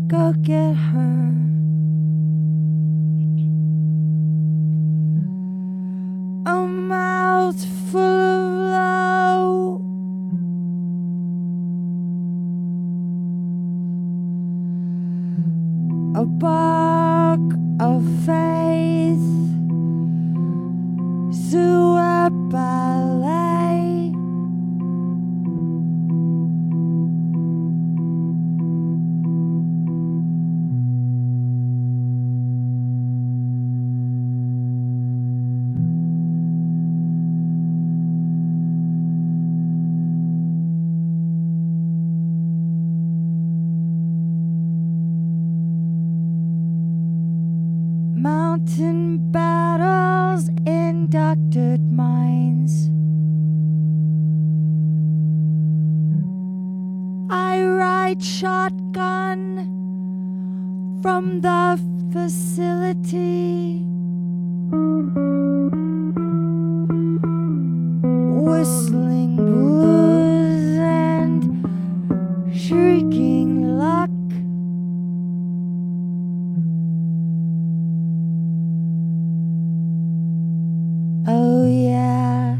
go get her. A mouthful of low, a bark of faith, through a ballet. Mountain battles in doctored minds. I ride shotgun from the facility, whistling blues and shrieking luck. Oh yeah.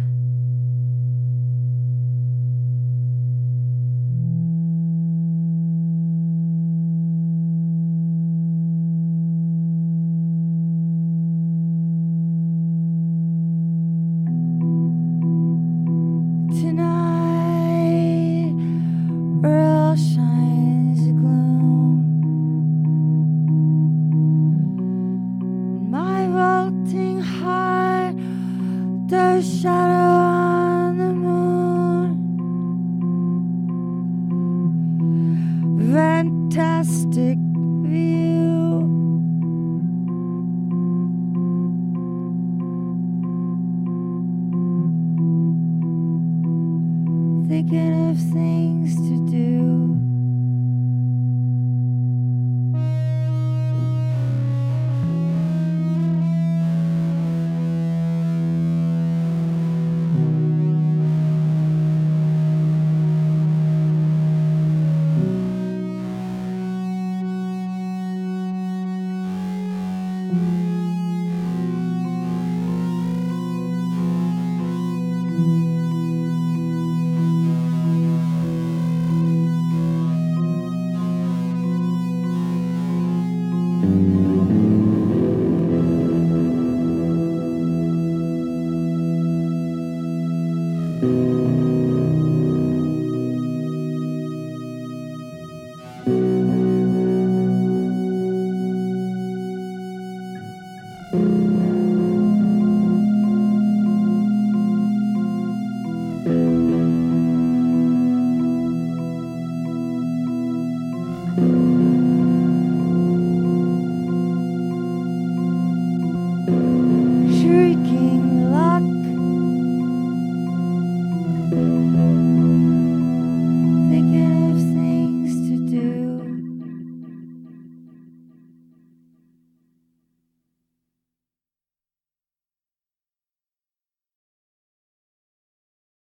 Tonight, real shines gloom. My vaulting heart, the shadow on the moon. Fantastic view. Thinking of things to do.